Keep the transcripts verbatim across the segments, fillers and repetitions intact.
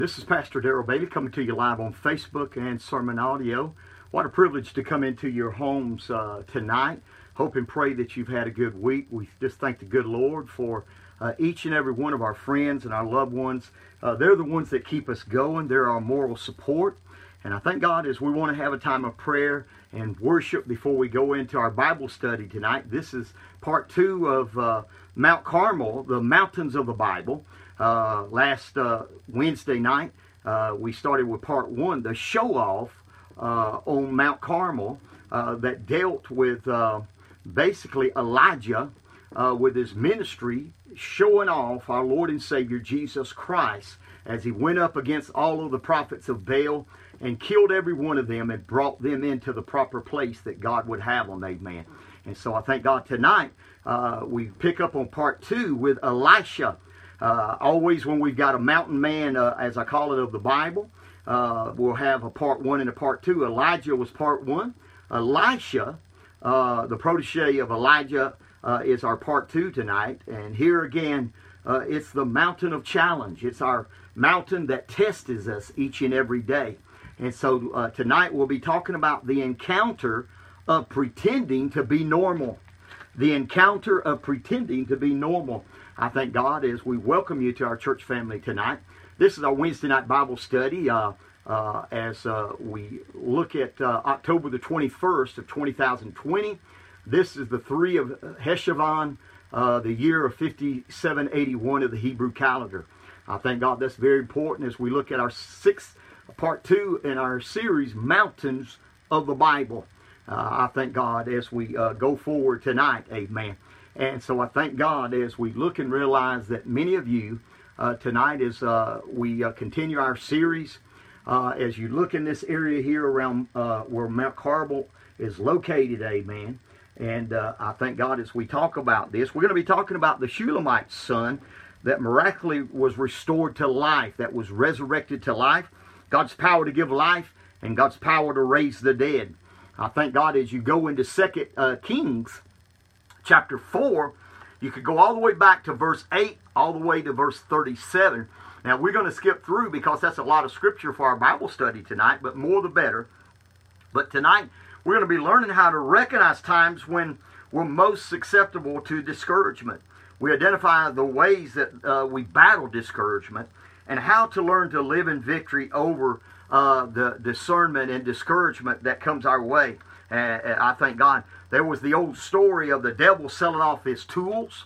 This is Pastor Darrell Bailey coming to you live on Facebook and Sermon Audio. What a privilege to come into your homes uh, tonight. Hope and pray that you've had a good week. We just thank the good Lord for uh, each and every one of our friends and our loved ones. Uh, they're the ones that keep us going. They're our moral support. And I thank God as we want to have a time of prayer and worship before we go into our Bible study tonight. This is part two of uh, Mount Carmel, the mountains of the Bible. Uh, last uh, Wednesday night, uh, we started with part one, the show-off uh, on Mount Carmel uh, that dealt with uh, basically Elijah uh, with his ministry, showing off our Lord and Savior Jesus Christ as he went up against all of the prophets of Baal and killed every one of them and brought them into the proper place that God would have them, amen. And so I thank God tonight uh, we pick up on part two with Elisha. Uh, always when we've got a mountain man, uh, as I call it, of the Bible, uh, we'll have a part one and a part two. Elijah was part one. Elisha, uh, the protege of Elijah, uh, is our part two tonight. And here again, uh, it's the mountain of challenge. It's our mountain that tests us each and every day. And so uh, tonight we'll be talking about the encounter of pretending to be normal. The encounter of pretending to be normal. I thank God as we welcome you to our church family tonight. This is our Wednesday night Bible study uh, uh, as uh, we look at uh, October the twenty-first of two thousand twenty. This is the three of Heshvan, uh, the year of fifty-seven eighty-one of the Hebrew calendar. I thank God that's very important as we look at our sixth part two in our series, Mountains of the Bible. Uh, I thank God as we uh, go forward tonight, amen. And so I thank God as we look and realize that many of you uh, tonight as uh, we uh, continue our series, uh, as you look in this area here around uh, where Mount Carmel is located, amen. And uh, I thank God as we talk about this, we're going to be talking about the Shulamite's son that miraculously was restored to life, that was resurrected to life. God's power to give life and God's power to raise the dead. I thank God as you go into Second uh, Kings chapter four, you could go all the way back to verse eight, all the way to verse thirty-seven. Now, we're going to skip through because that's a lot of scripture for our Bible study tonight, but more the better. But tonight, we're going to be learning how to recognize times when we're most susceptible to discouragement. We identify the ways that uh, we battle discouragement and how to learn to live in victory over uh, the discernment and discouragement that comes our way. And I thank God. There was the old story of the devil selling off his tools.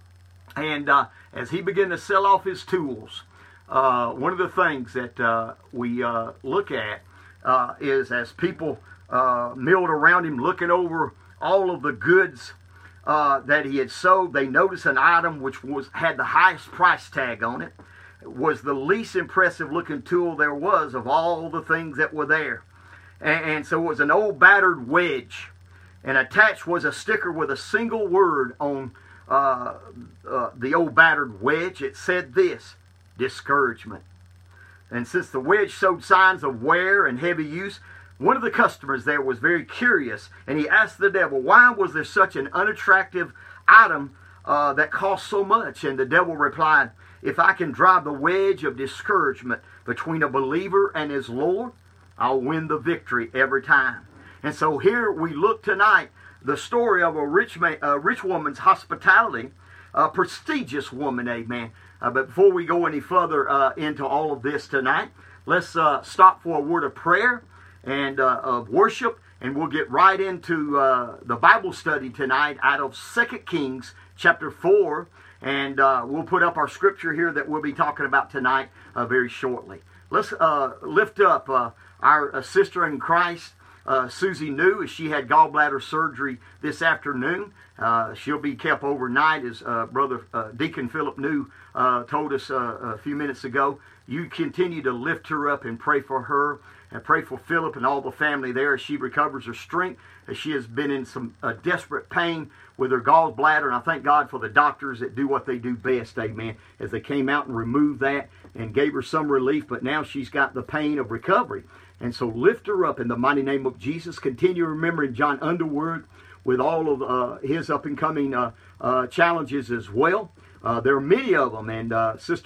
And uh, as he began to sell off his tools, uh, one of the things that uh, we uh, look at uh, is as people uh, milled around him looking over all of the goods uh, that he had sold, they noticed an item which was had the highest price tag on it. It was the least impressive looking tool there was of all the things that were there. And, and so it was an old battered wedge. And attached was a sticker with a single word on uh, uh, the old battered wedge. It said this, discouragement. And since the wedge showed signs of wear and heavy use, one of the customers there was very curious. And he asked the devil, why was there such an unattractive item uh, that cost so much? And the devil replied, if I can drive the wedge of discouragement between a believer and his Lord, I'll win the victory every time. And so here we look tonight, the story of a rich man, a rich woman's hospitality, a prestigious woman, amen. Uh, but before we go any further uh, into all of this tonight, let's uh, stop for a word of prayer and uh, of worship, and we'll get right into uh, the Bible study tonight out of Second Kings chapter four, and uh, we'll put up our scripture here that we'll be talking about tonight uh, very shortly. Let's uh, lift up uh, our uh, sister in Christ, Uh, Susie New, as she had gallbladder surgery this afternoon. Uh, she'll be kept overnight, as uh, Brother uh, Deacon Philip New uh, told us uh, a few minutes ago. You continue to lift her up and pray for her, and pray for Philip and all the family there as she recovers her strength, as she has been in some uh, desperate pain with her gallbladder. And I thank God for the doctors that do what they do best, amen, as they came out and removed that and gave her some relief, but now she's got the pain of recovery. And so lift her up in the mighty name of Jesus. Continue remembering John Underwood with all of uh, his up-and-coming uh, uh, challenges as well. Uh, there are many of them, and uh, Sister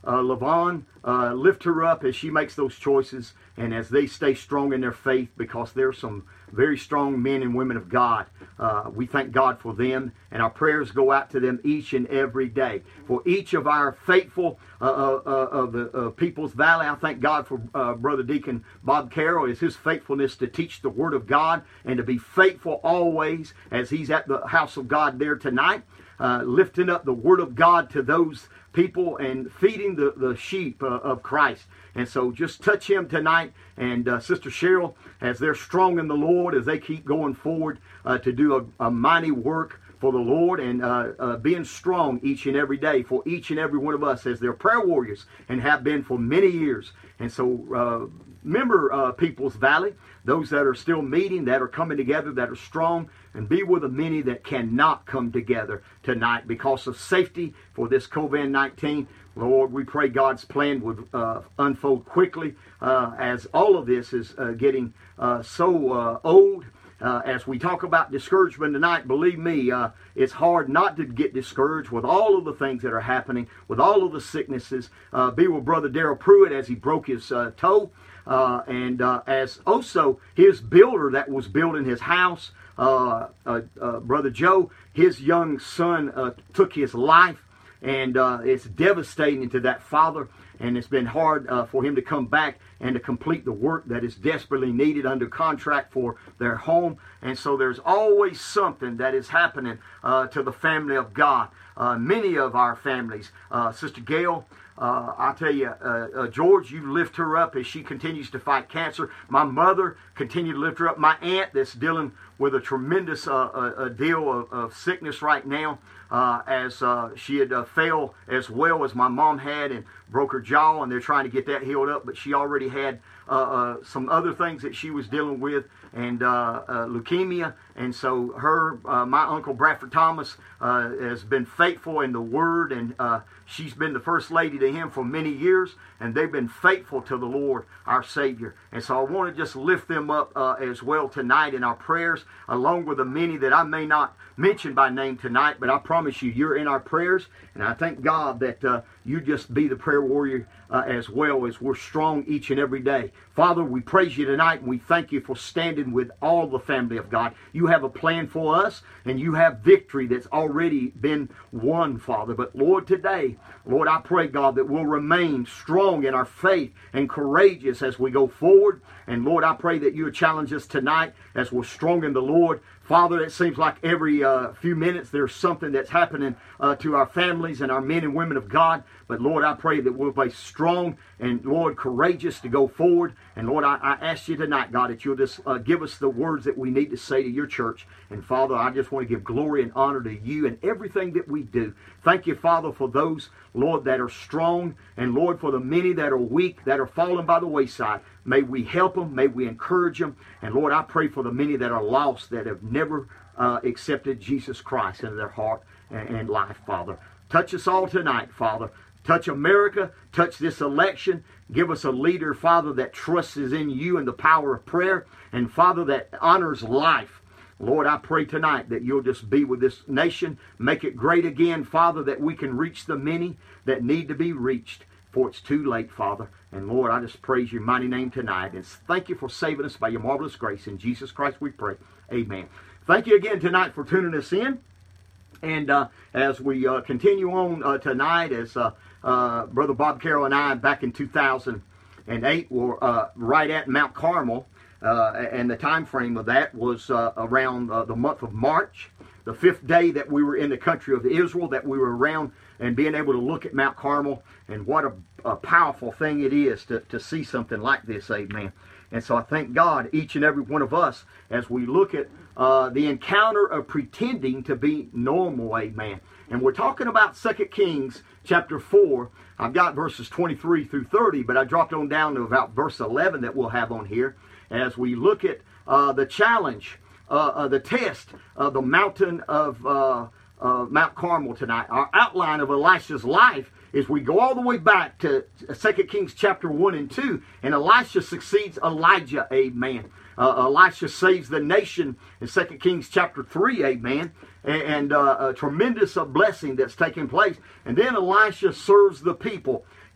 uh, Lavon, uh, lift her up as she makes those choices and as they stay strong in their faith, because there's some very strong men and women of God. Uh, we thank God for them, and our prayers go out to them each and every day. For each of our faithful uh, uh, of the uh, People's Valley, I thank God for uh, Brother Deacon Bob Carroll, is his faithfulness to teach the Word of God and to be faithful always as he's at the house of God there tonight, uh, lifting up the Word of God to those people and feeding the, the sheep uh, of Christ. And so just touch him tonight. And uh, Sister Cheryl, as they're strong in the Lord, as they keep going forward uh, to do a, a mighty work for the Lord, and uh, uh, being strong each and every day for each and every one of us as their prayer warriors, and have been for many years. And so uh, remember uh, People's Valley, those that are still meeting, that are coming together, that are strong, and be with the many that cannot come together tonight because of safety for this COVID nineteen. Lord, we pray God's plan would uh, unfold quickly uh, as all of this is uh, getting uh, so uh, old. Uh, as we talk about discouragement tonight, believe me, uh, it's hard not to get discouraged with all of the things that are happening, with all of the sicknesses. Uh, be with Brother Darrell Pruitt as he broke his uh, toe, uh, and uh, as also his builder that was building his house, uh, uh, uh, Brother Joe, his young son uh, took his life. And uh, it's devastating to that father, and it's been hard uh, for him to come back and to complete the work that is desperately needed under contract for their home. And so there's always something that is happening uh, to the family of God. Uh, many of our families, uh, Sister Gail, Uh, I'll tell you, uh, uh, George, you lift her up as she continues to fight cancer. My mother, continue to lift her up. My aunt that's dealing with a tremendous uh, a, a deal of, of sickness right now, uh, as uh, she had uh, failed as well as my mom had and broke her jaw, and they're trying to get that healed up. But she already had uh, uh, some other things that she was dealing with, and uh, uh, leukemia. And so her, uh, my Uncle Bradford Thomas uh, has been faithful in the Word, and uh, she's been the first lady to him for many years, and they've been faithful to the Lord, our Savior. And so I want to just lift them up uh, as well tonight in our prayers, along with the many that I may not mention by name tonight, but I promise you, you're in our prayers, and I thank God that uh, you just be the prayer warrior uh, as well, as we're strong each and every day. Father, we praise you tonight, and we thank you for standing with all the family of God. You have a plan for us, and you have victory that's already been won, Father. But Lord, today, Lord, I pray, God, that we'll remain strong in our faith and courageous as we go forward. And Lord, I pray that you would challenge us tonight as we're strong in the Lord. Father, it seems like every uh, few minutes there's something that's happening uh, to our families and our men and women of God. But Lord, I pray that we'll be strong and, Lord, courageous to go forward. And Lord, I, I ask you tonight, God, that you'll just uh, give us the words that we need to say to your church. And Father, I just want to give glory and honor to you in everything that we do. Thank you, Father, for those, Lord, that are strong. And Lord, for the many that are weak, that are falling by the wayside. May we help them. May we encourage them. And Lord, I pray for the many that are lost, that have never uh, accepted Jesus Christ into their heart and, and life, Father. Touch us all tonight, Father. Touch America. Touch this election. Give us a leader, Father, that trusts in you and the power of prayer. And Father, that honors life. Lord, I pray tonight that you'll just be with this nation. Make it great again, Father, that we can reach the many that need to be reached. For it's too late, Father. And Lord, I just praise your mighty name tonight. And thank you for saving us by your marvelous grace. In Jesus Christ we pray. Amen. Thank you again tonight for tuning us in. And uh, as we uh, continue on uh, tonight, as uh, uh, Brother Bob Carroll and I, back in two thousand eight, were uh, right at Mount Carmel. Uh, and the time frame of that was uh, around uh, the month of March, the fifth day that we were in the country of Israel, that we were around and being able to look at Mount Carmel. And what a, a powerful thing it is to, to see something like this, amen. And so I thank God, each and every one of us, as we look at uh, the encounter of pretending to be normal, amen. And we're talking about Second Kings chapter four. I've got verses twenty-three through thirty, but I dropped on down to about verse eleven that we'll have on here as we look at uh, the challenge, uh, uh, the test of the mountain of uh, uh, Mount Carmel tonight. Our outline of Elisha's life is we go all the way back to Second Kings chapter one and two, and Elisha succeeds Elijah, amen. Uh, Elisha saves the nation in Second Kings chapter three, amen. And, and uh, a tremendous uh, blessing that's taking place. And then Elisha serves the people.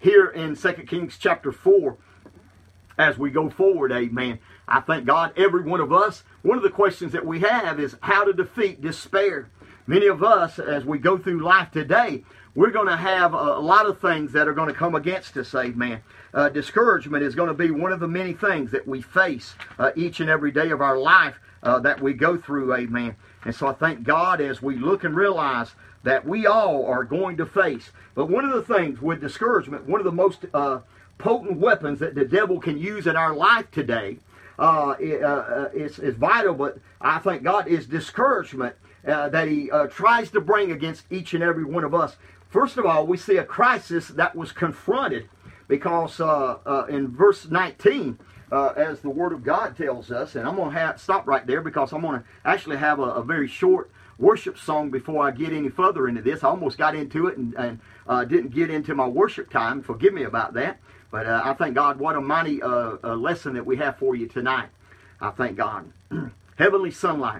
here in Second Kings chapter four, as we go forward, amen, I thank God every one of us, one of the questions that we have is how to defeat despair. Many of us, as we go through life today, we're going to have a, a lot of things that are going to come against us, amen. Uh, discouragement is going to be one of the many things that we face uh, each and every day of our life uh, that we go through, amen. And so I thank God as we look and realize that we all are going to face. But one of the things with discouragement, one of the most uh, potent weapons that the devil can use in our life today uh, uh, is, is vital, but I thank God is discouragement uh, that he uh, tries to bring against each and every one of us. First of all, we see a crisis that was confronted because uh, uh, in verse nineteen, uh, as the Word of God tells us, and I'm going to stop right there because I'm going to actually have a, a very short worship song before I get any further into this. I almost got into it and, and uh, didn't get into my worship time. Forgive me about that. But uh, I thank God what a mighty uh, uh, lesson that we have for you tonight. I thank God. Heavenly Sunlight.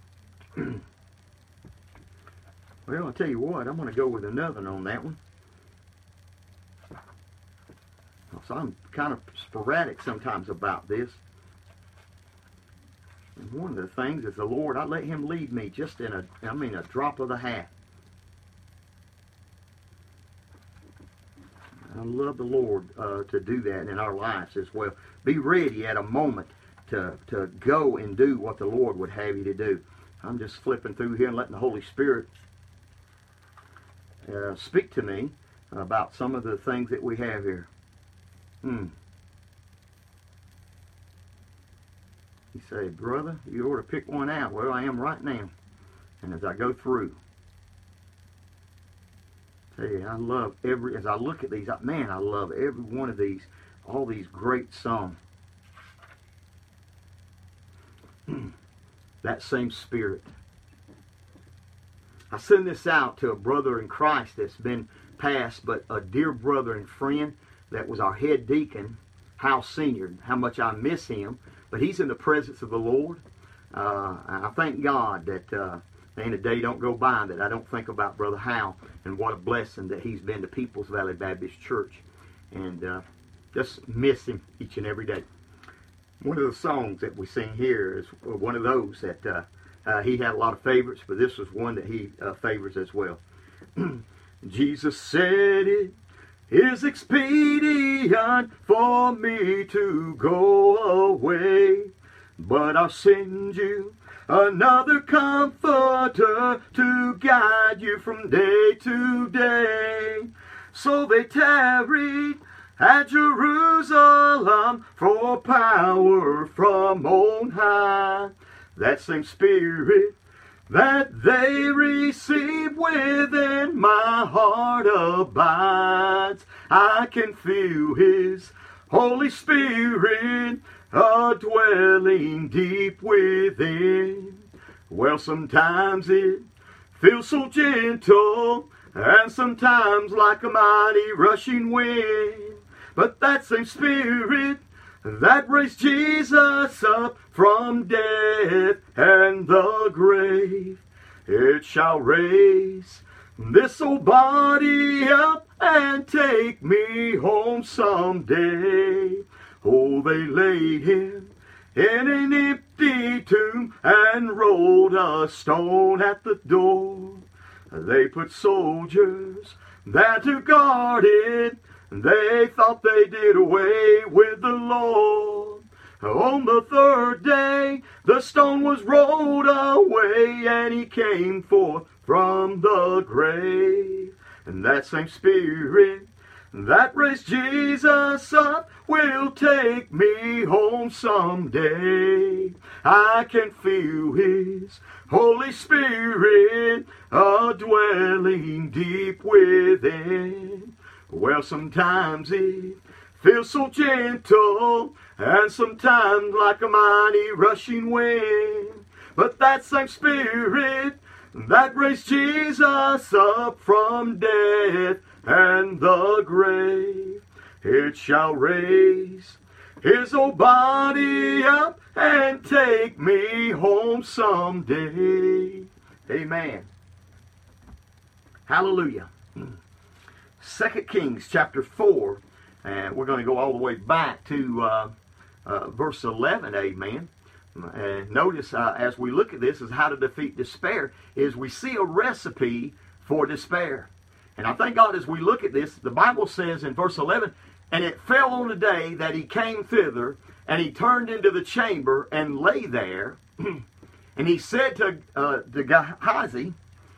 Well, I'll tell you what, I'm going to go with another one on that one. So I'm kind of sporadic sometimes about this. And one of the things is the Lord, I let Him lead me just in a, I mean, a drop of the hat. I love the Lord uh, to do that in our lives as well. Be ready at a moment to, to go and do what the Lord would have you to do. I'm just flipping through here and letting the Holy Spirit uh, speak to me about some of the things that we have here. Hmm. You say, brother, you ought to pick one out. Well, I am right now. And as I go through, tell you, I love every, as I look at these, man, I love every one of these, all these great songs. That same spirit. I send this out to a brother in Christ that's been passed, but a dear brother and friend that was our head deacon, Hal Senior How much I miss him. But he's in the presence of the Lord. Uh, I thank God that uh, ain't a day don't go by that I don't think about Brother Hal and what a blessing that he's been to Peoples Valley Baptist Church. And uh, just miss him each and every day. One of the songs that we sing here is one of those that uh, uh, he had a lot of favorites, but this was one that he uh, favors as well. Jesus said it is expedient for me to go away, but I'll send you another comforter to guide you from day to day. So they tarried at Jerusalem for power from on high. That same Spirit that they receive within my heart abides. I can feel His Holy Spirit a dwelling deep within. Well, sometimes it feels so gentle, and sometimes like a mighty rushing wind. But that same Spirit that raised Jesus up from death and the grave, it shall raise this old body up and take me home someday. Oh, they laid Him in an empty tomb and rolled a stone at the door. They put soldiers there to guard it. They thought they did away with the Lord. On the third day, the stone was rolled away, and He came forth from the grave. And that same Spirit that raised Jesus up will take me home someday. I can feel His Holy Spirit a dwelling deep within. Well, sometimes it feels so gentle, and sometimes like a mighty rushing wind. But that same Spirit that raised Jesus up from death and the grave, it shall raise His old body up and take me home someday. Amen. Hallelujah. Second Kings chapter four, and we're going to go all the way back to uh, uh, verse eleven, amen. And notice uh, as we look at this is how to defeat despair, is we see a recipe for despair. And I thank God as we look at this, the Bible says in verse eleven, and it fell on the day that he came thither, and he turned into the chamber and lay there. And he said to, uh, to Gehazi,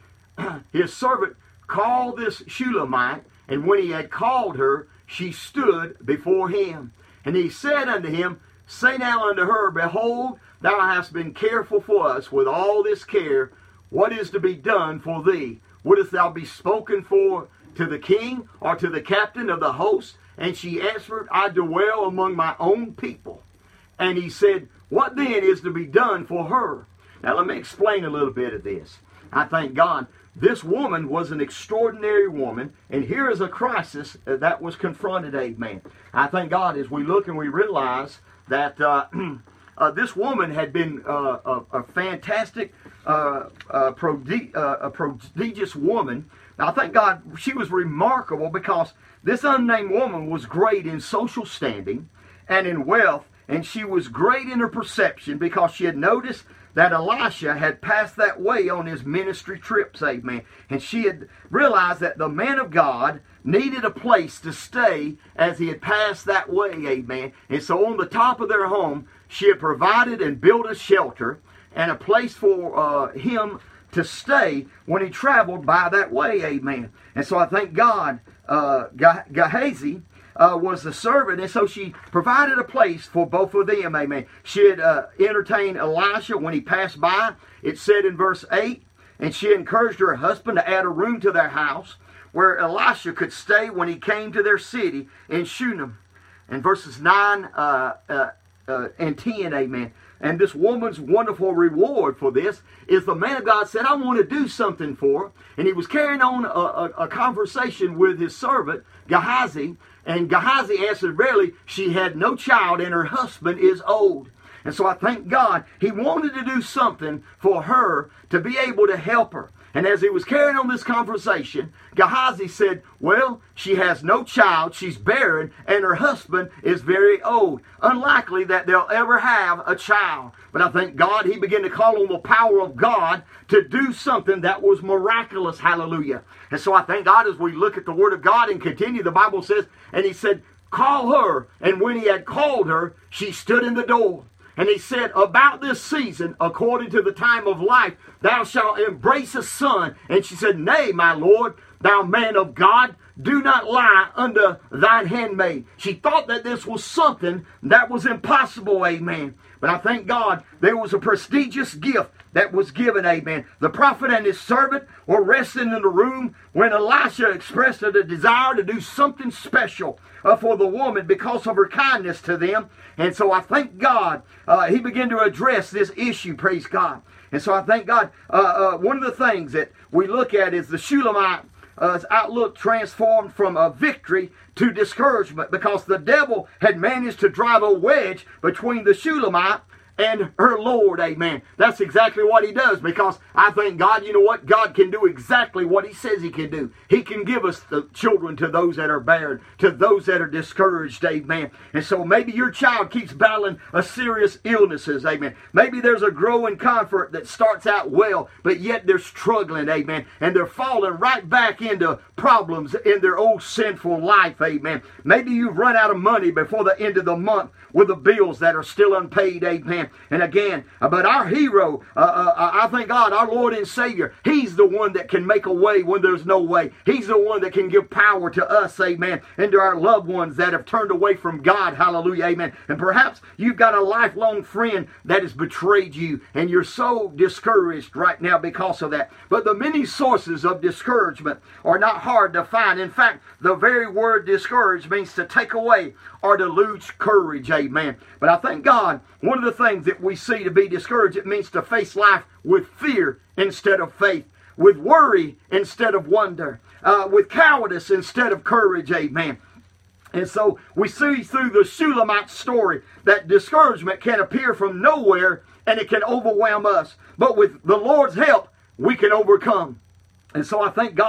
his servant, call this Shulamite. And when he had called her, she stood before him. And he said unto him, say now unto her, behold, thou hast been careful for us with all this care. What is to be done for thee? Wouldst thou be spoken for to the king or to the captain of the host? And she answered, I dwell among my own people. And he said, what then is to be done for her? Now let me explain a little bit of this. I thank God. This woman was an extraordinary woman, and here is a crisis that was confronted, amen. I thank God as we look and we realize that uh, uh, this woman had been uh, a, a fantastic, uh, uh, prodi- uh, a prodigious woman. Now, I thank God she was remarkable because this unnamed woman was great in social standing and in wealth, and she was great in her perception because she had noticed that Elisha had passed that way on his ministry trips, amen. And she had realized that the man of God needed a place to stay as he had passed that way, amen. And so on the top of their home, she had provided and built a shelter and a place for uh, him to stay when he traveled by that way, amen. And so I thank God, uh, Gehazi Uh, was the servant, and so she provided a place for both of them, amen. She had uh, entertained Elisha when he passed by. It said in verse eight, and she encouraged her husband to add a room to their house where Elisha could stay when he came to their city in Shunem. And verses nine uh, uh, uh, and ten, amen. And this woman's wonderful reward for this is the man of God said, I want to do something for her. And he was carrying on a, a, a conversation with his servant, Gehazi. And Gehazi answered, verily, she had no child, and her husband is old. And so I thank God he wanted to do something for her to be able to help her. And as he was carrying on this conversation, Gehazi said, well, she has no child, she's barren, and her husband is very old. Unlikely that they'll ever have a child. But I thank God he began to call on the power of God to do something that was miraculous. Hallelujah. And so I thank God as we look at the Word of God and continue, the Bible says, and he said, call her. And when he had called her, she stood in the door. And he said, about this season, according to the time of life, thou shalt embrace a son. And she said, nay, my Lord, thou man of God, do not lie unto thine handmaid. She thought that this was something that was impossible, amen. But I thank God there was a prestigious gift that was given, amen. The prophet and his servant were resting in the room when Elisha expressed a desire to do something special uh, for the woman because of her kindness to them. And so I thank God uh, he began to address this issue, praise God. And so I thank God uh, uh, one of the things that we look at is the Shulamite Uh, outlook transformed from a victory to discouragement because the devil had managed to drive a wedge between the Shulamite and her Lord, amen. That's exactly what he does because I thank God, you know what? God can do exactly what he says he can do. He can give us the children to those that are barren, to those that are discouraged, amen. And so maybe your child keeps battling a serious illnesses, amen. Maybe there's a growing comfort that starts out well, but yet they're struggling, amen. And they're falling right back into problems in their old sinful life, amen. Maybe you've run out of money before the end of the month with the bills that are still unpaid, amen. And again, but our hero, uh, uh, I thank God, our Lord and Savior, he's the one that can make a way when there's no way. He's the one that can give power to us, amen, and to our loved ones that have turned away from God, hallelujah, amen. And perhaps you've got a lifelong friend that has betrayed you, and you're so discouraged right now because of that. But the many sources of discouragement are not hard to find. In fact, the very word discouraged means to take away or to lose courage, amen. But I thank God, one of the things that we see to be discouraged, it means to face life with fear instead of faith, with worry instead of wonder, uh, with cowardice instead of courage, amen. And so we see through the Shulamite story that discouragement can appear from nowhere and it can overwhelm us. But with the Lord's help, we can overcome. And so I thank God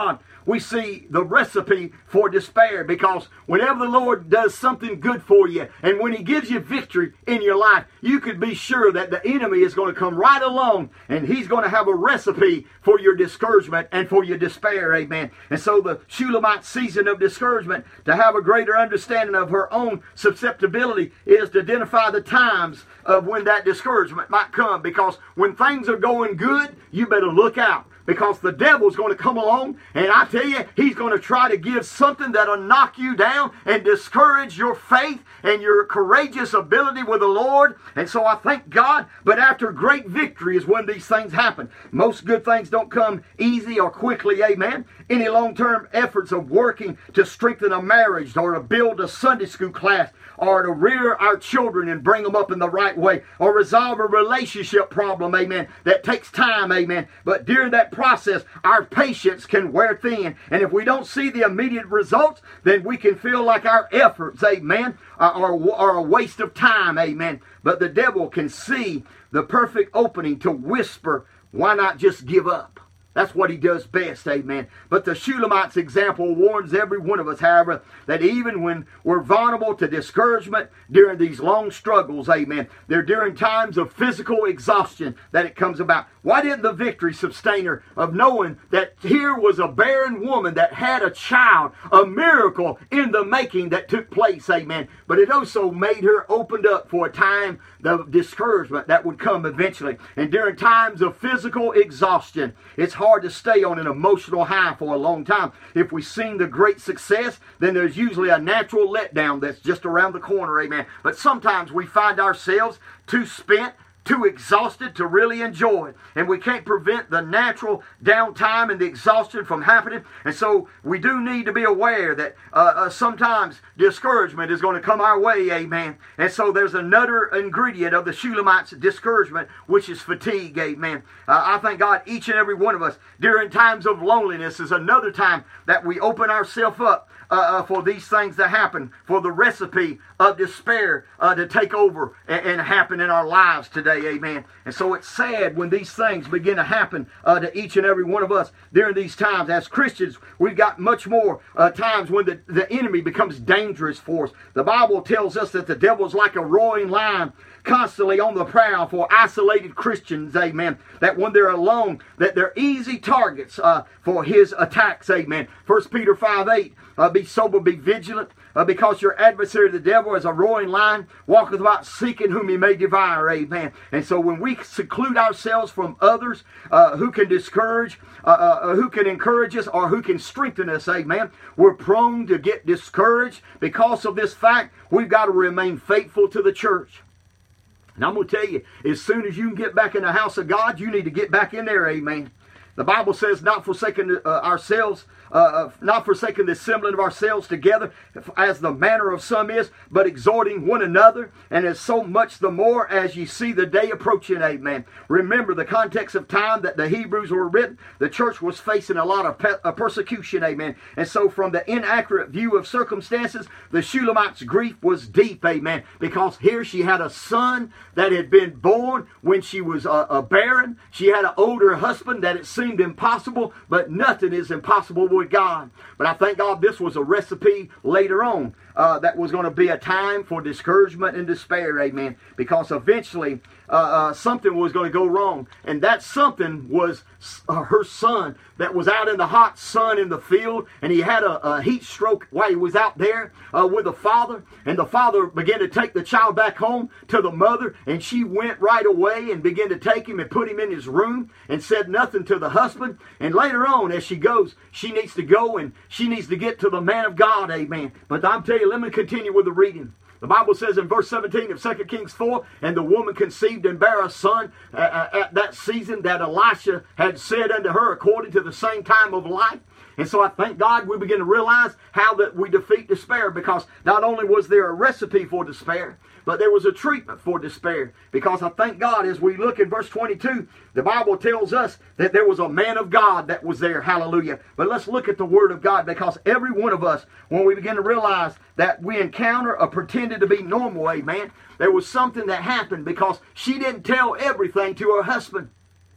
we see the recipe for despair, because whenever the Lord does something good for you, and when He gives you victory in your life, you could be sure that the enemy is going to come right along, and he's going to have a recipe for your discouragement and for your despair. Amen. And so the Shulamite's season of discouragement, to have a greater understanding of her own susceptibility, is to identify the times of when that discouragement might come. Because when things are going good, you better look out, because the devil's going to come along, and I tell you, he's going to try to give something that'll knock you down and discourage your faith and your courageous ability with the Lord. And so I thank God, but after great victory is when these things happen. Most good things don't come easy or quickly, amen. Any long-term efforts of working to strengthen a marriage, or to build a Sunday school class, or to rear our children and bring them up in the right way, or resolve a relationship problem, amen, that takes time, amen. But during that process, our patience can wear thin. And if we don't see the immediate results, then we can feel like our efforts, amen, are, are a waste of time, amen. But the devil can see the perfect opening to whisper, why not just give up? That's what he does best, amen. But the Shulamite's example warns every one of us, however, that even when we're vulnerable to discouragement during these long struggles, amen, they're during times of physical exhaustion that it comes about. Why didn't the victory sustain her of knowing that here was a barren woman that had a child, a miracle in the making that took place, amen. But it also made her opened up for a time of discouragement that would come eventually. And during times of physical exhaustion, it's hard to stay on an emotional high for a long time. If we've seen the great success, then there's usually a natural letdown that's just around the corner, amen. But sometimes we find ourselves too spent, too exhausted to really enjoy it. And we can't prevent the natural downtime and the exhaustion from happening. And so we do need to be aware that uh, uh, sometimes discouragement is going to come our way, amen. And so there's another ingredient of the Shulamite's discouragement, which is fatigue, amen. Uh, I thank God each and every one of us during times of loneliness is another time that we open ourselves up Uh, uh, for these things to happen, for the recipe of despair uh, to take over and, and happen in our lives today, amen. And so it's sad when these things begin to happen uh, to each and every one of us during these times. As Christians, we've got much more uh, times when the, the enemy becomes dangerous for us. The Bible tells us that the devil is like a roaring lion, constantly on the prowl for isolated Christians, amen. That when they're alone, that they're easy targets uh, for his attacks, amen. First Peter five eight, uh, be sober, be vigilant, uh, because your adversary the devil is a roaring lion, walketh about seeking whom he may devour, amen. And so when we seclude ourselves from others uh, who can discourage, uh, uh, who can encourage us, or who can strengthen us, amen, we're prone to get discouraged. Because of this fact, we've got to remain faithful to the church. And I'm going to tell you, as soon as you can get back in the house of God, you need to get back in there, amen. The Bible says, not forsaking uh, ourselves, uh, not forsaking the assembling of ourselves together, as the manner of some is, but exhorting one another, and as so much the more as ye see the day approaching, amen. Remember the context of time that the Hebrews were written. The church was facing a lot of pe- uh, persecution, amen. And so from the inaccurate view of circumstances, the Shulamite's grief was deep, amen, because here she had a son that had been born when she was uh, a barren. She had an older husband that it seemed impossible, but nothing is impossible with God. But I thank God this was a recipe later on uh, that was going to be a time for discouragement and despair, amen, because eventually uh, uh, something was going to go wrong, and that something was uh, her son that was out in the hot sun in the field, and he had a, a heat stroke while he was out there uh, with the father, and the father began to take the child back home to the mother, and she went right away and began to take him and put him in his room and said nothing to the husband. And later on, as she goes, she needs to go and she needs to get to the man of God, amen. But I'm telling you, let me continue with the reading. The Bible says in verse seventeen of Second Kings four, and the woman conceived and bare a son uh, at that season that Elisha had said unto her, according to the same time of life. And so I thank God we begin to realize how that we defeat despair, because not only was there a recipe for despair, but there was a treatment for despair. Because I thank God as we look in verse twenty-two, the Bible tells us that there was a man of God that was there. Hallelujah. But let's look at the Word of God, because every one of us, when we begin to realize that we encounter a pretended to be normal, amen, there was something that happened, because she didn't tell everything to her husband.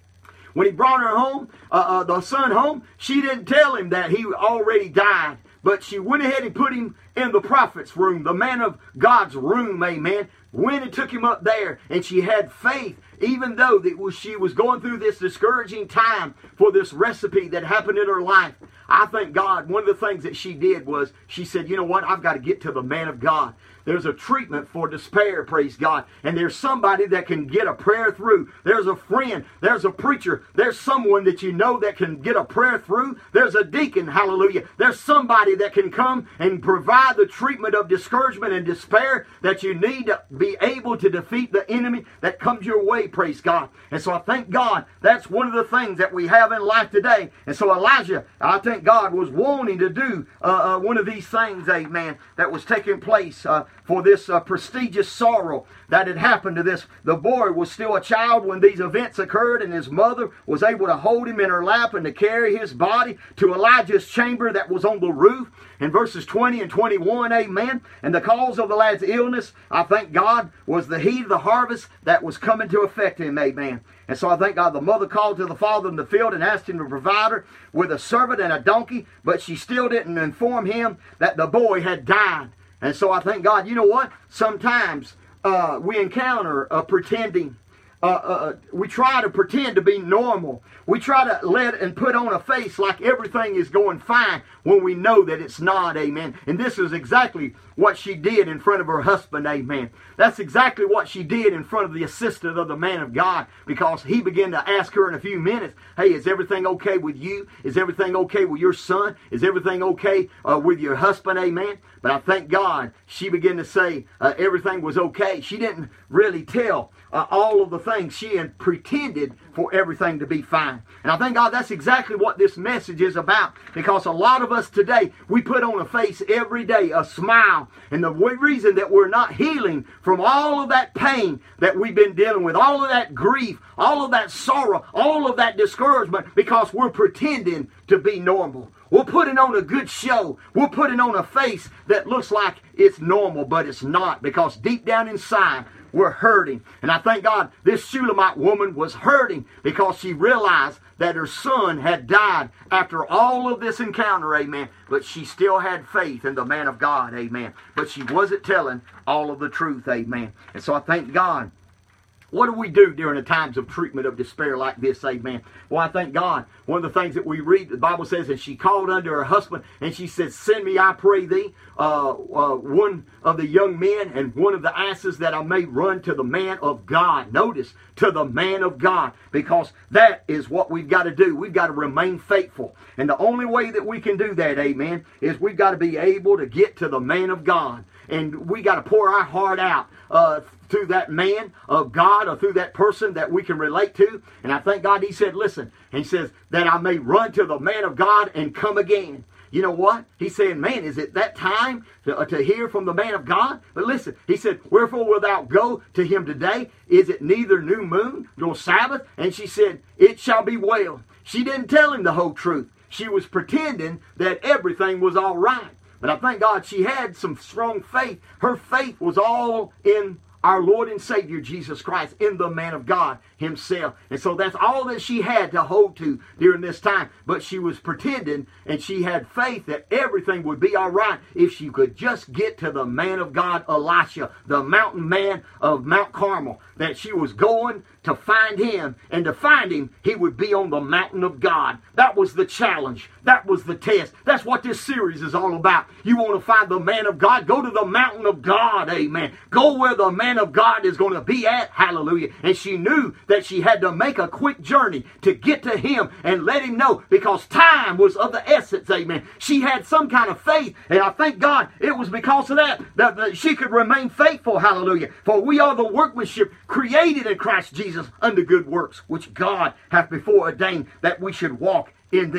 When he brought her home, uh, uh, the son home, she didn't tell him that he already died. But she went ahead and put him in the prophet's room, the man of God's room, amen. Went and took him up there, and she had faith, even though that was, she was going through this discouraging time for this recipe that happened in her life. I thank God, one of the things that she did was, she said, you know what, I've got to get to the man of God. There's a treatment for despair, praise God. And there's somebody that can get a prayer through. There's a friend. There's a preacher. There's someone that you know that can get a prayer through. There's a deacon, hallelujah. There's somebody that can come and provide the treatment of discouragement and despair that you need to be able to defeat the enemy that comes your way, praise God. And so I thank God that's one of the things that we have in life today. And so Elijah, I thank God, was wanting to do uh, uh, one of these things, amen, that was taking place uh, for this uh, prestigious sorrow that had happened to this. The boy was still a child when these events occurred, and his mother was able to hold him in her lap and to carry his body to Elijah's chamber that was on the roof. In verses twenty and twenty-one, amen. And the cause of the lad's illness, I thank God, was the heat of the harvest that was coming to affect him, amen. And so I thank God the mother called to the father in the field and asked him to provide her with a servant and a donkey, but she still didn't inform him that the boy had died. And so I thank God, you know what? Sometimes uh, we encounter a pretending. Uh, uh, we try to pretend to be normal. We try to let and put on a face like everything is going fine when we know that it's not, amen. And this is exactly what she did in front of her husband, amen. That's exactly what she did in front of the assistant of the man of God, because he began to ask her in a few minutes, hey, is everything okay with you? Is everything okay with your son? Is everything okay uh, with your husband, amen? But I thank God she began to say uh, everything was okay. She didn't really tell uh, all of the things. She had pretended for everything to be fine. And I thank God that's exactly what this message is about, because a lot of us today, we put on a face every day, a smile. And the reason that we're not healing from all of that pain that we've been dealing with, all of that grief, all of that sorrow, all of that discouragement, because we're pretending to be normal. We're putting on a good show. We're putting on a face that looks like it's normal, but it's not, because deep down inside, we're hurting. And I thank God this Shulamite woman was hurting because she realized that her son had died after all of this encounter, amen. But she still had faith in the man of God, amen. But she wasn't telling all of the truth, amen. And so I thank God. What do we do during the times of treatment of despair like this, amen? Well, I thank God. One of the things that we read, the Bible says, and she called unto her husband, and she said, send me, I pray thee, uh, uh, one of the young men and one of the asses, that I may run to the man of God. Notice, to the man of God, because that is what we've got to do. We've got to remain faithful. And the only way that we can do that, amen, is we've got to be able to get to the man of God. And we got to pour our heart out uh, through that man of God, or through that person that we can relate to. And I thank God he said, listen, he says, that I may run to the man of God and come again. You know what? He's saying, man, is it that time to, uh, to hear from the man of God? But listen, he said, wherefore wilt thou go to him today? Is it neither new moon nor Sabbath? And she said, it shall be well. She didn't tell him the whole truth. She was pretending that everything was all right. But I thank God she had some strong faith. Her faith was all in our Lord and Savior Jesus Christ, in the man of God himself. And so that's all that she had to hold to during this time. But she was pretending, and she had faith that everything would be all right if she could just get to the man of God, Elisha, the mountain man of Mount Carmel, that she was going to find him, and to find him, he would be on the mountain of God. That was the challenge. That was the test. That's what this series is all about. You want to find the man of God? Go to the mountain of God, amen. Go where the man of God is going to be at, hallelujah. And she knew that she had to make a quick journey to get to him and let him know, because time was of the essence, amen. She had some kind of faith, and I thank God it was because of that that, that she could remain faithful, hallelujah. For we are the workmanship created in Christ Jesus unto good works, which God hath before ordained that we should walk in them.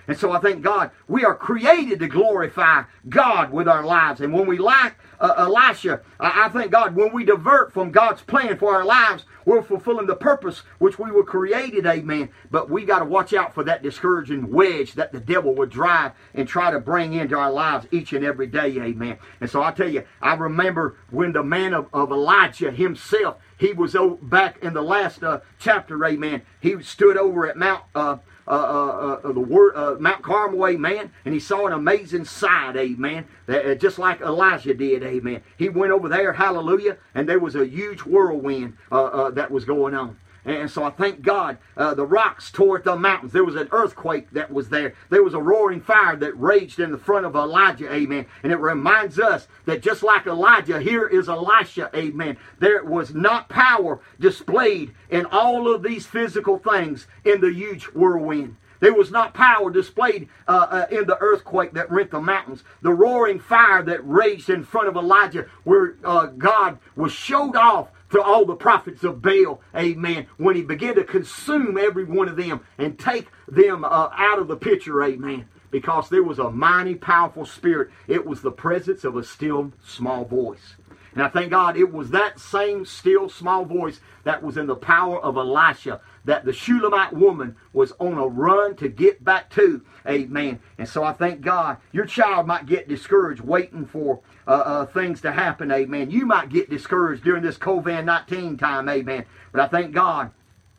And so I thank God, we are created to glorify God with our lives. And when we like uh, Elisha, I, I thank God, when we divert from God's plan for our lives, we're fulfilling the purpose which we were created, amen. But we got to watch out for that discouraging wedge that the devil would drive and try to bring into our lives each and every day, amen. And so I tell you, I remember when the man of, of Elijah himself, he was back in the last uh, chapter, amen. He stood over at Mount uh, uh, uh, uh, the word uh, Mount Carmel, amen, and he saw an amazing sight, amen. Uh, just like Elijah did, amen. He went over there, hallelujah, and there was a huge whirlwind uh, uh, that was going on. And so I thank God, uh, the rocks tore at the mountains. There was an earthquake that was there. There was a roaring fire that raged in the front of Elijah, amen. And it reminds us that just like Elijah, here is Elisha, amen. There was not power displayed in all of these physical things in the huge whirlwind. There was not power displayed uh, uh, in the earthquake that rent the mountains. The roaring fire that raged in front of Elijah, where uh, God was showed off to all the prophets of Baal, amen, when he began to consume every one of them and take them uh, out of the picture, amen, because there was a mighty, powerful spirit. It was the presence of a still, small voice. And I thank God it was that same still, small voice that was in the power of Elisha that the Shulamite woman was on a run to get back to, amen. And so I thank God, your child might get discouraged waiting for uh, uh, things to happen, amen. You might get discouraged during this COVID nineteen time, amen. But I thank God,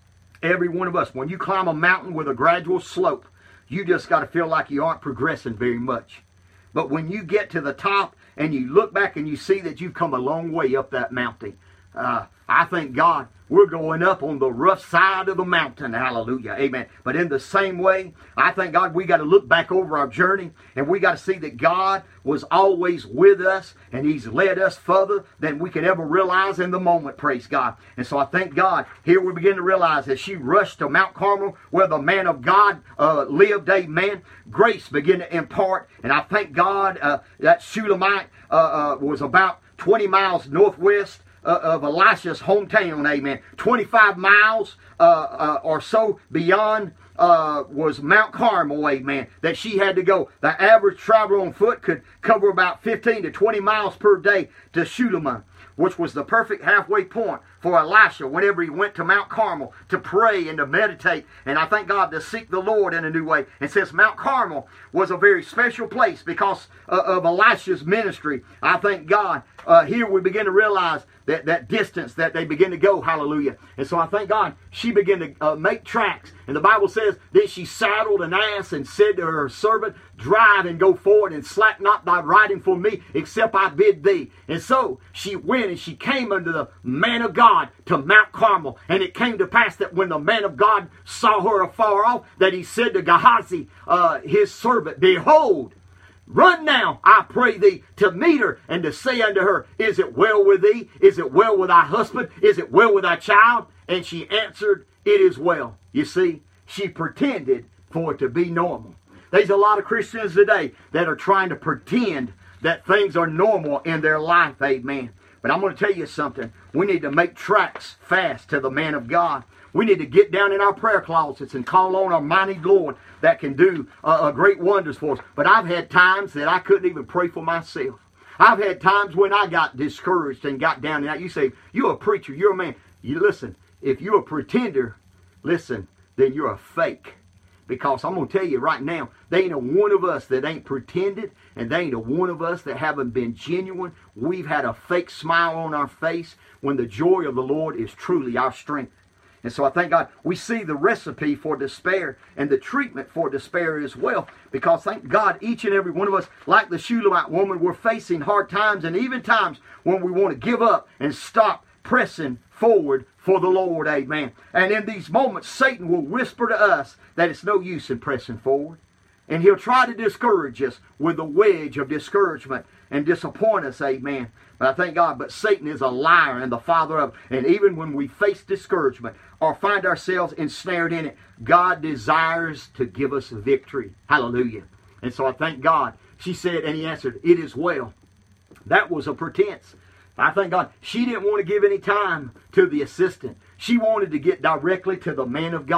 every one of us, when you climb a mountain with a gradual slope, you just got to feel like you aren't progressing very much. But when you get to the top and you look back and you see that you've come a long way up that mountain, uh, I thank God we're going up on the rough side of the mountain. Hallelujah. Amen. But in the same way, I thank God we got to look back over our journey and we got to see that God was always with us and He's led us further than we could ever realize in the moment. Praise God. And so I thank God. Here we begin to realize as she rushed to Mount Carmel where the man of God uh, lived, amen, grace began to impart. And I thank God uh, that Shulamite uh, uh, was about twenty miles northwest Uh, of Elisha's hometown, amen. twenty-five miles uh, uh, or so beyond uh, was Mount Carmel, amen, that she had to go. The average traveler on foot could cover about fifteen to twenty miles per day to Shulamite, which was the perfect halfway point for Elisha whenever he went to Mount Carmel to pray and to meditate, and I thank God to seek the Lord in a new way. And since Mount Carmel was a very special place because uh, of Elisha's ministry, I thank God uh, here we begin to realize that, that distance that they begin to go, hallelujah. And so I thank God she began to uh, make tracks. And the Bible says that she saddled an ass and said to her servant, drive and go forward and slack not thy riding for me, except I bid thee. And so she went and she came unto the man of God to Mount Carmel. And it came to pass that when the man of God saw her afar off, that he said to Gehazi, uh, his servant, behold, run now, I pray thee, to meet her and to say unto her, is it well with thee? Is it well with thy husband? Is it well with thy child? And she answered, it is well. You see, she pretended for it to be normal. There's a lot of Christians today that are trying to pretend that things are normal in their life, amen. But I'm going to tell you something. We need to make tracks fast to the man of God. We need to get down in our prayer closets and call on our mighty Lord that can do uh, uh, great wonders for us. But I've had times that I couldn't even pray for myself. I've had times when I got discouraged and got down and out. You say, you're a preacher, you're a man. You listen, if you're a pretender, listen, then you're a fake. Because I'm going to tell you right now, there ain't a one of us that ain't pretended, and there ain't a one of us that haven't been genuine. We've had a fake smile on our face when the joy of the Lord is truly our strength. And so I thank God we see the recipe for despair and the treatment for despair as well. Because thank God each and every one of us, like the Shulamite woman, we're facing hard times and even times when we want to give up and stop pressing forward for the Lord, amen. And in these moments, Satan will whisper to us that it's no use in pressing forward. And he'll try to discourage us with a wedge of discouragement and disappoint us, amen. But I thank God, but Satan is a liar and the father of, and even when we face discouragement or find ourselves ensnared in it, God desires to give us victory. Hallelujah. And so I thank God. She said, and he answered, it is well. That was a pretense. I thank God she didn't want to give any time to the assistant. She wanted to get directly to the man of God.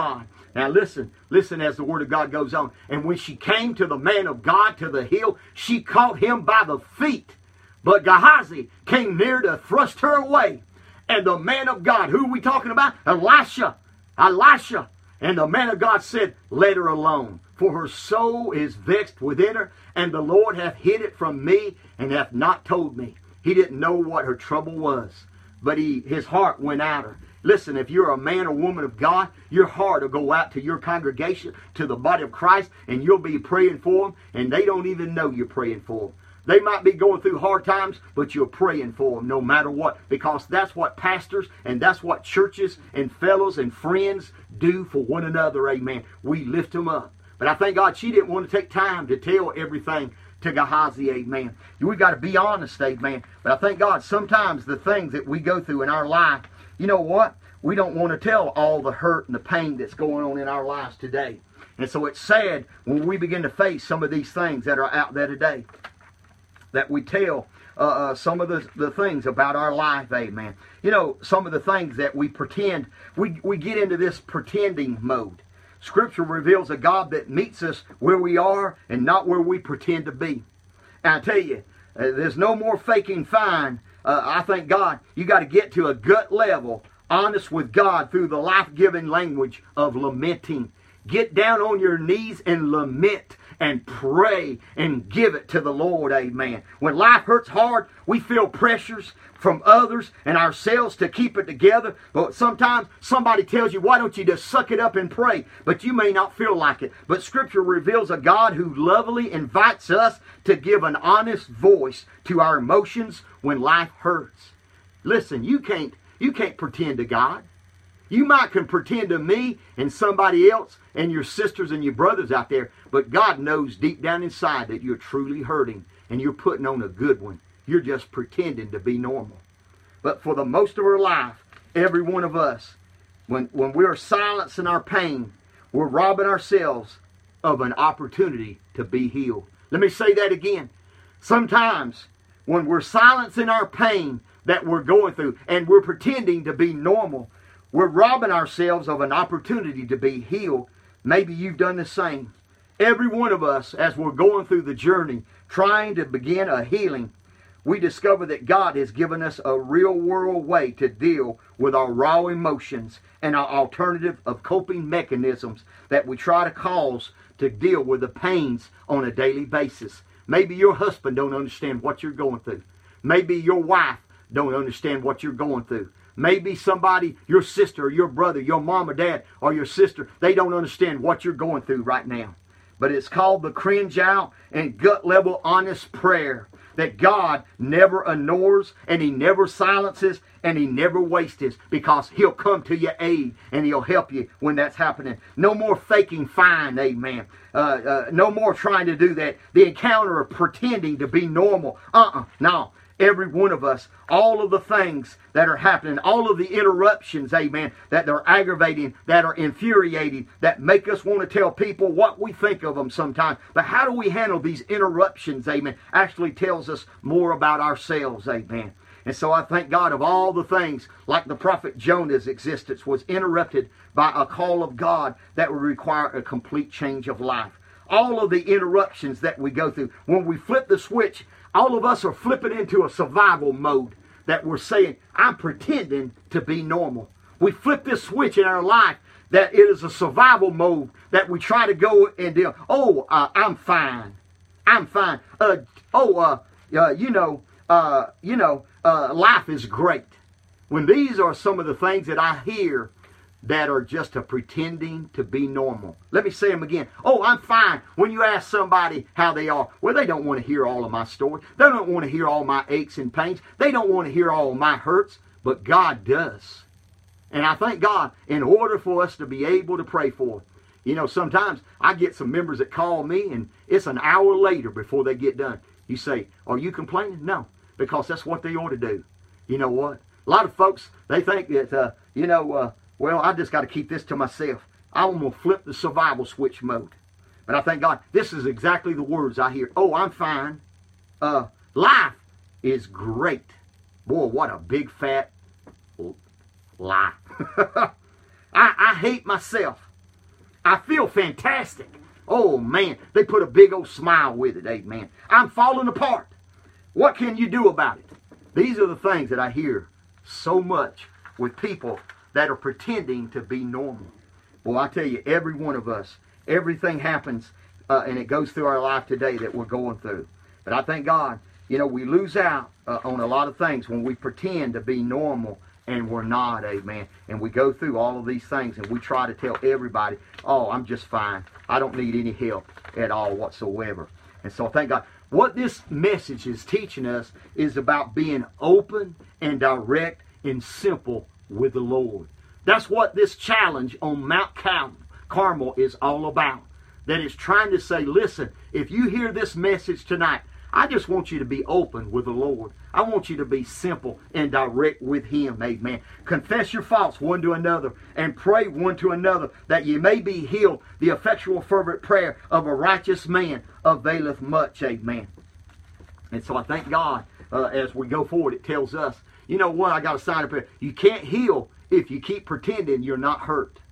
Now listen, listen as the word of God goes on. And when she came to the man of God to the hill, she caught him by the feet. But Gehazi came near to thrust her away. And the man of God, who are we talking about? Elisha. Elisha. And the man of God said, let her alone, for her soul is vexed within her, and the Lord hath hid it from me, and hath not told me. He didn't know what her trouble was, but he his heart went out her. Listen, if you're a man or woman of God, your heart will go out to your congregation, to the body of Christ, and you'll be praying for them, and they don't even know you're praying for them. They might be going through hard times, but you're praying for them no matter what, because that's what pastors and that's what churches and fellows and friends do for one another, amen. We lift them up. But I thank God she didn't want to take time to tell everything to Gehazi, amen. We got to be honest, amen. But I thank God sometimes the things that we go through in our life, you know what? We don't want to tell all the hurt and the pain that's going on in our lives today. And so it's sad when we begin to face some of these things that are out there today, that we tell uh, uh, some of the, the things about our life, amen. You know, some of the things that we pretend, we, we get into this pretending mode. Scripture reveals a God that meets us where we are and not where we pretend to be. And I tell you, uh, there's no more faking fine. Uh, I thank God you got to get to a gut level, honest with God through the life-giving language of lamenting. Get down on your knees and lament and pray and give it to the Lord, amen. When life hurts hard, we feel pressures from others and ourselves to keep it together. But sometimes somebody tells you, why don't you just suck it up and pray? But you may not feel like it. But Scripture reveals a God who lovingly invites us to give an honest voice to our emotions when life hurts. Listen, you can't, you can't pretend to God. You might can pretend to me and somebody else and your sisters and your brothers out there, but God knows deep down inside that you're truly hurting and you're putting on a good one. You're just pretending to be normal. But for the most of our life, every one of us, when, when we're silencing our pain, we're robbing ourselves of an opportunity to be healed. Let me say that again. Sometimes when we're silencing our pain that we're going through and we're pretending to be normal, we're robbing ourselves of an opportunity to be healed. Maybe you've done the same. Every one of us, as we're going through the journey, trying to begin a healing, we discover that God has given us a real world way to deal with our raw emotions and our alternative of coping mechanisms that we try to cause to deal with the pains on a daily basis. Maybe your husband don't understand what you're going through. Maybe your wife don't understand what you're going through. Maybe somebody, your sister or your brother, your mom or dad or your sister, they don't understand what you're going through right now. But it's called the cringe out and gut level honest prayer that God never ignores and He never silences and He never wastes, because He'll come to your aid and He'll help you when that's happening. No more faking fine, amen. Uh, uh, no more trying to do that. The encounter of pretending to be normal. Uh-uh, no. Every one of us, all of the things that are happening, all of the interruptions, amen, that are aggravating, that are infuriating, that make us want to tell people what we think of them sometimes. But how do we handle these interruptions, amen, actually tells us more about ourselves, amen. And so I thank God of all the things, like the prophet Jonah's existence was interrupted by a call of God that would require a complete change of life. All of the interruptions that we go through, when we flip the switch, all of us are flipping into a survival mode that we're saying, I'm pretending to be normal. We flip this switch in our life that it is a survival mode that we try to go and do. Oh, uh, I'm fine. I'm fine. Uh, oh, uh, uh, you know, uh, you know, uh, life is great. When these are some of the things that I hear that are just a pretending to be normal. Let me say them again. Oh, I'm fine. When you ask somebody how they are, well, they don't want to hear all of my story. They don't want to hear all my aches and pains. They don't want to hear all of my hurts, but God does. And I thank God, in order for us to be able to pray for, you know, sometimes I get some members that call me and it's an hour later before they get done. You say, are you complaining? No, because that's what they ought to do. You know what? A lot of folks, they think that, uh, you know, uh, well, I just got to keep this to myself. I'm going to flip the survival switch mode. But I thank God, this is exactly the words I hear. Oh, I'm fine. Uh, life is great. Boy, what a big fat lie. I, I hate myself. I feel fantastic. Oh, man. They put a big old smile with it. Amen. I'm falling apart. What can you do about it? These are the things that I hear so much with people that are pretending to be normal. Well, I tell you, every one of us, everything happens uh, and it goes through our life today that we're going through. But I thank God, you know, we lose out uh, on a lot of things when we pretend to be normal and we're not, amen. And we go through all of these things and we try to tell everybody, oh, I'm just fine. I don't need any help at all whatsoever. And so thank God. What this message is teaching us is about being open and direct and simple with the Lord. That's what this challenge on Mount Carmel is all about. That is trying to say, listen, if you hear this message tonight, I just want you to be open with the Lord. I want you to be simple and direct with Him, amen. Confess your faults one to another and pray one to another that ye may be healed. The effectual fervent prayer of a righteous man availeth much, amen. And so I thank God uh, as we go forward, it tells us, you know what, I got to sign up here. You can't heal if you keep pretending you're not hurt.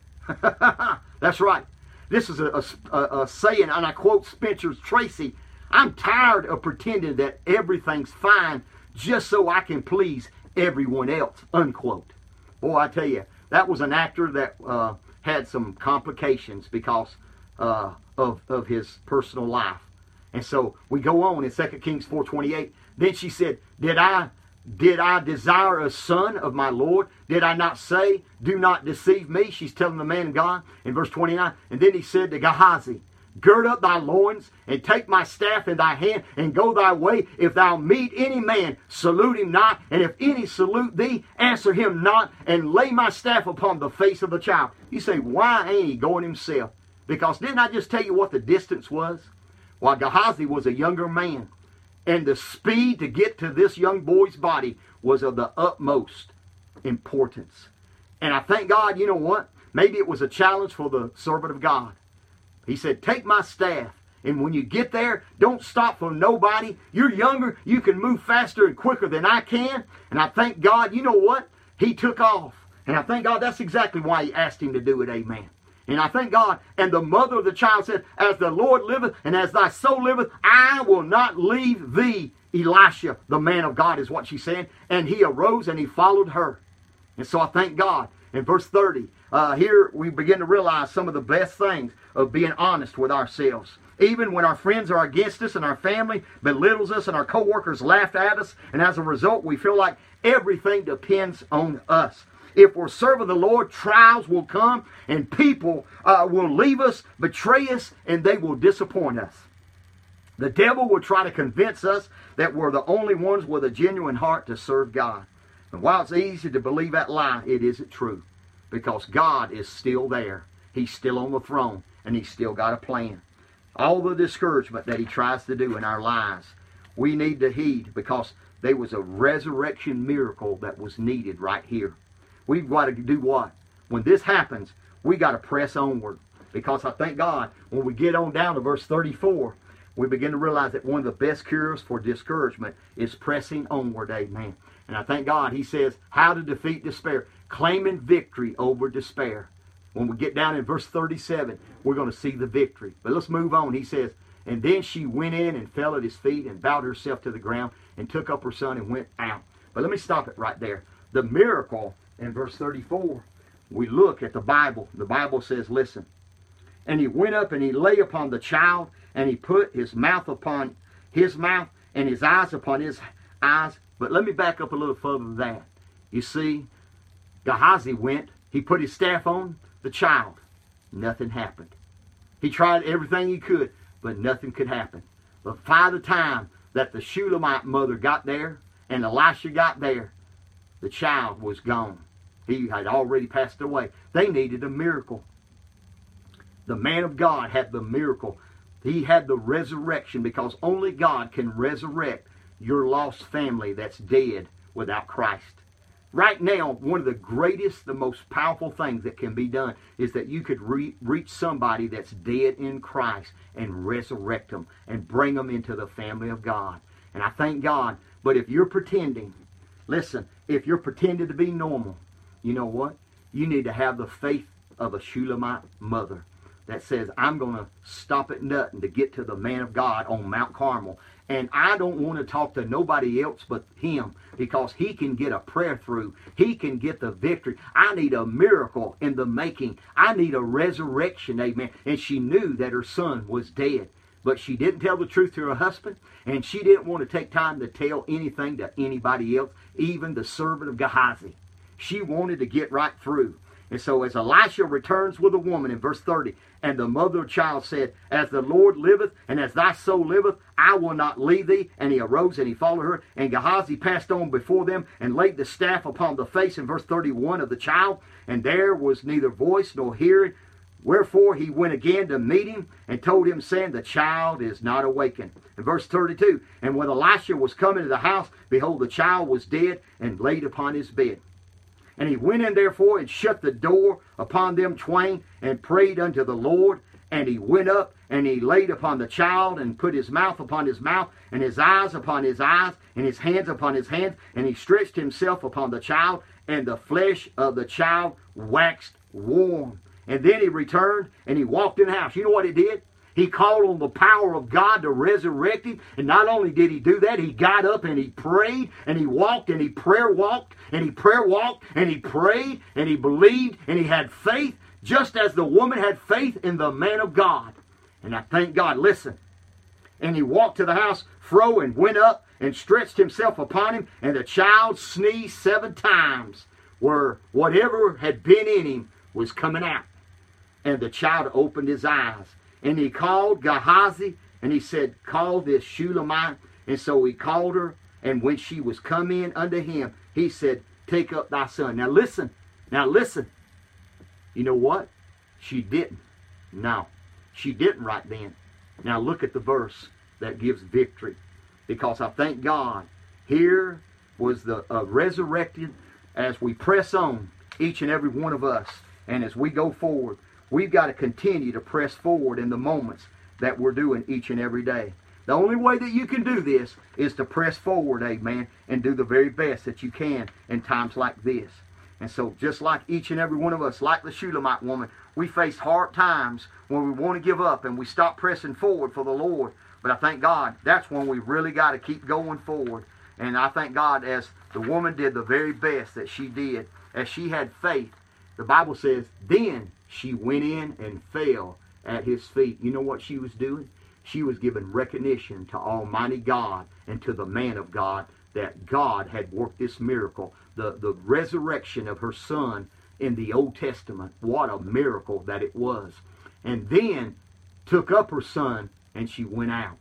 That's right. This is a, a, a saying, and I quote Spencer Tracy, I'm tired of pretending that everything's fine just so I can please everyone else, unquote. Boy, I tell you, that was an actor that uh, had some complications because uh, of, of his personal life. And so we go on in Second Kings four twenty-eight. Then she said, Did I did I desire a son of my Lord? Did I not say, do not deceive me? She's telling the man of God in verse twenty-nine. And then he said to Gehazi, Gird up thy loins, and take my staff in thy hand, and go thy way. If thou meet any man, salute him not. And if any salute thee, answer him not, and lay my staff upon the face of the child. You say, why ain't he going himself? Because didn't I just tell you what the distance was? Well, Gehazi was a younger man, and the speed to get to this young boy's body was of the utmost importance. And I thank God, you know what? Maybe it was a challenge for the servant of God. He said, take my staff, and when you get there, don't stop for nobody. You're younger. You can move faster and quicker than I can. And I thank God, you know what? He took off. And I thank God that's exactly why he asked him to do it. Amen. And I thank God. And the mother of the child said, as the Lord liveth and as thy soul liveth, I will not leave thee. Elisha, the man of God, is what she said. And he arose and he followed her. And so I thank God. In verse thirty, uh, here we begin to realize some of the best things of being honest with ourselves. Even when our friends are against us and our family belittles us and our co-workers laugh at us, and as a result we feel like everything depends on us. If we're serving the Lord, trials will come and people uh, will leave us, betray us, and they will disappoint us. The devil will try to convince us that we're the only ones with a genuine heart to serve God. And while it's easy to believe that lie, it isn't true. Because God is still there. He's still on the throne. And He's still got a plan. All the discouragement that He tries to do in our lives, we need to heed, because there was a resurrection miracle that was needed right here. We've got to do what? When this happens, we got to press onward. Because I thank God, when we get on down to verse thirty-four, we begin to realize that one of the best cures for discouragement is pressing onward. Amen. And I thank God, He says, how to defeat despair. Claiming victory over despair. When we get down in verse thirty-seven, we're going to see the victory. But let's move on. He says, and then she went in and fell at His feet and bowed herself to the ground and took up her son and went out. But let me stop it right there. The miracle in verse thirty-four, we look at the Bible. The Bible says, listen. And he went up and he lay upon the child, and he put his mouth upon his mouth and his eyes upon his eyes. But let me back up a little further than that. You see, Gehazi went, he put his staff on the child. Nothing happened. He tried everything he could, but nothing could happen. But by the time that the Shulamite mother got there and Elisha got there, the child was gone. He had already passed away. They needed a miracle. The man of God had the miracle. He had the resurrection, because only God can resurrect your lost family that's dead without Christ. Right now, one of the greatest, the most powerful things that can be done is that you could re- reach somebody that's dead in Christ and resurrect them and bring them into the family of God. And I thank God. But if you're pretending, listen, if you're pretending to be normal, you know what? You need to have the faith of a Shulamite mother. that says, I'm going to stop at nothing to get to the man of God on Mount Carmel. And I don't want to talk to nobody else but him, because he can get a prayer through. He can get the victory. I need a miracle in the making. I need a resurrection, amen. And she knew that her son was dead. But she didn't tell the truth to her husband, and she didn't want to take time to tell anything to anybody else, even the servant of Gehazi. She wanted to get right through. And so as Elisha returns with a woman in verse thirty, and the mother of the child said, As the Lord liveth, and as thy soul liveth, I will not leave thee. And he arose and he followed her. And Gehazi passed on before them, and laid the staff upon the face, in verse thirty-one, of the child. And there was neither voice nor hearing. Wherefore he went again to meet him, and told him, saying, The child is not awakened. In verse thirty-two, And when Elisha was come into the house, behold, the child was dead, and laid upon his bed. And he went in therefore, and shut the door upon them twain, and prayed unto the Lord. And he went up, and he laid upon the child, and put his mouth upon his mouth, and his eyes upon his eyes, and his hands upon his hands. And he stretched himself upon the child, and the flesh of the child waxed warm. And then he returned, and he walked in the house. You know what he did? He called on the power of God to resurrect him. And not only did he do that, he got up and he prayed, and he walked, and he prayer walked, and he prayer walked, and he prayed, and he believed, and he had faith, just as the woman had faith in the man of God. And I thank God. Listen. And he walked to the house, fro, and went up, and stretched himself upon him, and the child sneezed seven times, where whatever had been in him was coming out. And the child opened his eyes. And he called Gehazi, and he said, Call this Shulamite. And so he called her, and when she was come in unto him, he said, Take up thy son. Now listen, now listen. You know what? She didn't. No, she didn't right then. Now look at the verse that gives victory. Because I thank God, here was the uh, resurrected, as we press on, each and every one of us, and as we go forward, we've got to continue to press forward in the moments that we're doing each and every day. The only way that you can do this is to press forward, amen, and do the very best that you can in times like this. And so just like each and every one of us, like the Shulamite woman, we face hard times when we want to give up and we stop pressing forward for the Lord. But I thank God, that's when we really got to keep going forward. And I thank God, as the woman did the very best that she did, as she had faith, the Bible says, then she went in and fell at his feet. You know what she was doing? She was giving recognition to Almighty God and to the man of God that God had worked this miracle. The, the resurrection of her son in the Old Testament. What a miracle that it was. And then took up her son and she went out.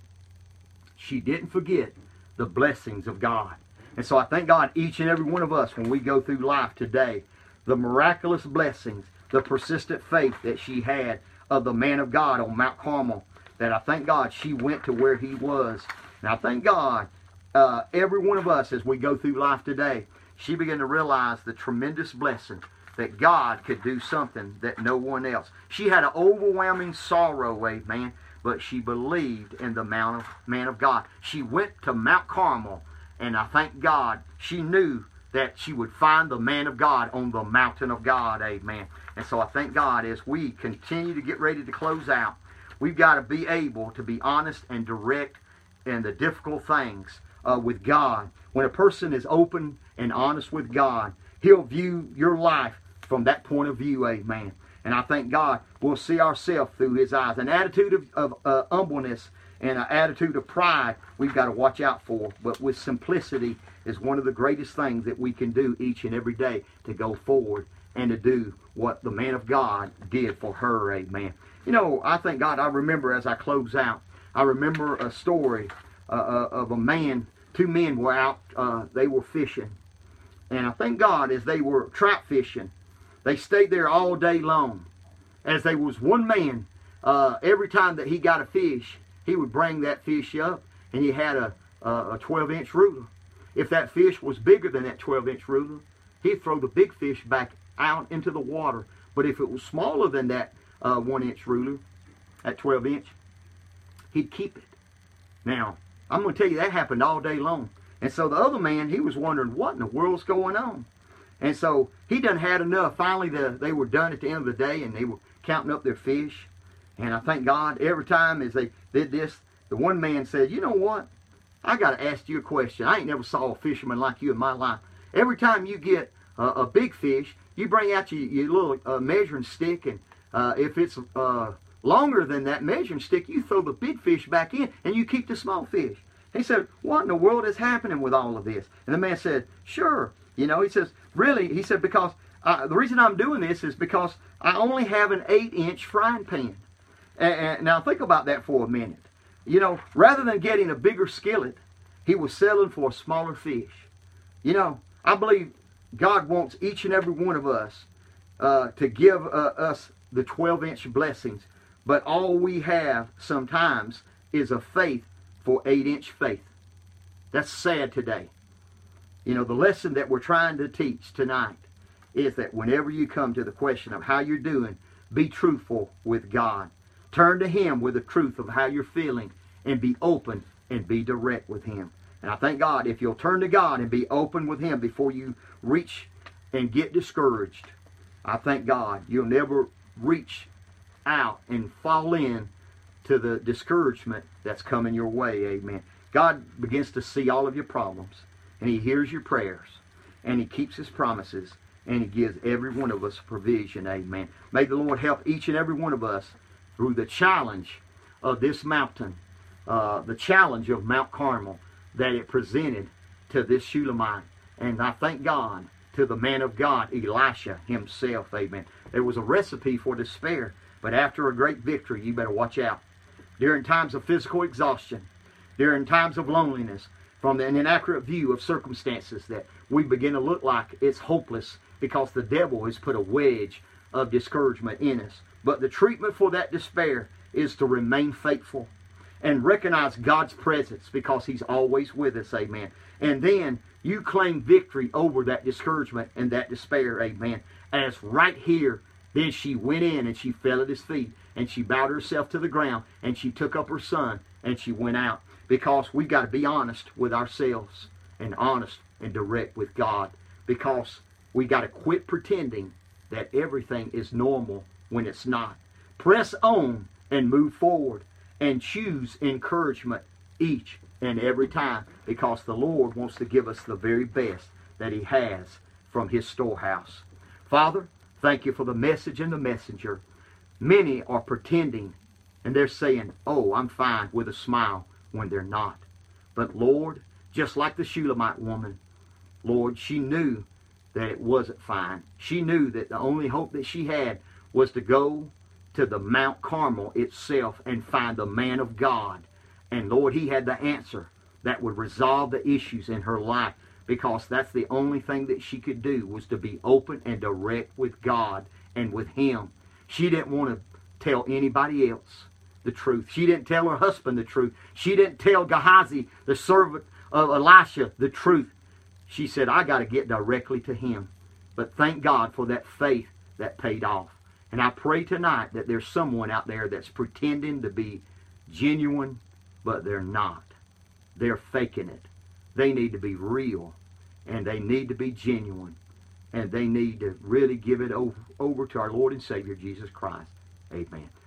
She didn't forget the blessings of God. And so I thank God, each and every one of us, when we go through life today, the miraculous blessings, the persistent faith that she had of the man of God on Mount Carmel, that I thank God she went to where he was. And I thank God, uh, every one of us, as we go through life today, she began to realize the tremendous blessing that God could do something that no one else. She had an overwhelming sorrow, amen, but she believed in the man of, man of God. She went to Mount Carmel, and I thank God she knew that she would find the man of God on the mountain of God, amen. And so I thank God, as we continue to get ready to close out, we've got to be able to be honest and direct in the difficult things uh, with God. When a person is open and honest with God, he'll view your life from that point of view, amen. And I thank God we'll see ourselves through his eyes. An attitude of, of uh, humbleness and an attitude of pride we've got to watch out for. But with simplicity is one of the greatest things that we can do each and every day to go forward and to do what the man of God did for her, amen. You know, I thank God, I remember as I close out, I remember a story uh, uh, of a man, two men were out, uh, they were fishing. And I thank God, as they were trout fishing, they stayed there all day long. As there was one man, uh, every time that he got a fish, he would bring that fish up, and he had a, a twelve-inch ruler. If that fish was bigger than that twelve-inch ruler, he'd throw the big fish back out into the water. But if it was smaller than that uh, one-inch ruler, that twelve-inch, he'd keep it. Now, I'm going to tell you, that happened all day long. And so the other man, he was wondering, what in the world's going on? And so he done had enough. Finally, the, they were done at the end of the day, and they were counting up their fish. And I thank God every time as they did this, the one man said, you know what? I got to ask you a question. I ain't never saw a fisherman like you in my life. Every time you get a, a big fish, you bring out your, your little uh, measuring stick, and uh, if it's uh, longer than that measuring stick, you throw the big fish back in, and you keep the small fish. He said, what in the world is happening with all of this? And the man said, sure. You know, he says, really? He said, because uh, the reason I'm doing this is because I only have an eight-inch frying pan. And, and now think about that for a minute. You know, rather than getting a bigger skillet, he was selling for a smaller fish. You know, I believe God wants each and every one of us uh, to give uh, us the twelve-inch blessings. But all we have sometimes is a faith for eight-inch faith. That's sad today. You know, the lesson that we're trying to teach tonight is that whenever you come to the question of how you're doing, be truthful with God. Turn to Him with the truth of how you're feeling, and be open and be direct with Him. And I thank God if you'll turn to God and be open with Him before you reach and get discouraged, I thank God you'll never reach out and fall in to the discouragement that's coming your way. Amen. God begins to see all of your problems, and He hears your prayers, and He keeps His promises, and He gives every one of us provision. Amen. May the Lord help each and every one of us through the challenge of this mountain, uh, the challenge of Mount Carmel that it presented to this Shulamite. And I thank God to the man of God, Elisha himself. Amen. There was a recipe for despair, but after a great victory, you better watch out. During times of physical exhaustion, during times of loneliness, from an inaccurate view of circumstances that we begin to look like it's hopeless because the devil has put a wedge of discouragement in us. But the treatment for that despair is to remain faithful and recognize God's presence because He's always with us. Amen. And then you claim victory over that discouragement and that despair. Amen. As right here, then she went in and she fell at His feet, and she bowed herself to the ground, and she took up her son, and she went out. Because we've got to be honest with ourselves and honest and direct with God. Because we got to quit pretending that everything is normal when it's not. Press on and move forward and choose encouragement each and every time, because the Lord wants to give us the very best that He has from His storehouse. Father, thank You for the message and the messenger. Many are pretending, and they're saying, oh, I'm fine, with a smile, when they're not. But Lord, just like the Shulamite woman, Lord, she knew that it wasn't fine. She knew that the only hope that she had was to go to the Mount Carmel itself and find the man of God. And Lord, He had the answer that would resolve the issues in her life, because that's the only thing that she could do, was to be open and direct with God and with Him. She didn't want to tell anybody else the truth. She didn't tell her husband the truth. She didn't tell Gehazi, the servant of Elisha, the truth. She said, I got to get directly to Him. But thank God for that faith that paid off. And I pray tonight that there's someone out there that's pretending to be genuine, but they're not. They're faking it. They need to be real, and they need to be genuine, and they need to really give it over, over to our Lord and Savior, Jesus Christ. Amen.